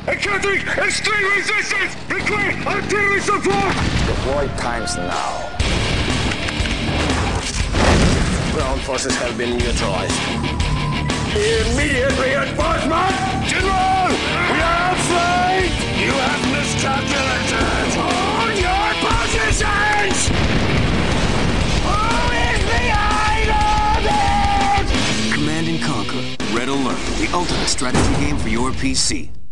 Encountering extreme resistance! Require artillery support! Deploy times now. Ground forces have been neutralized. Immediate reinforcement! General! We are outflanked! You have miscalculated! Hold your positions! Who is behind all this? Command and Conquer. Red Alert. The ultimate strategy game for your PC.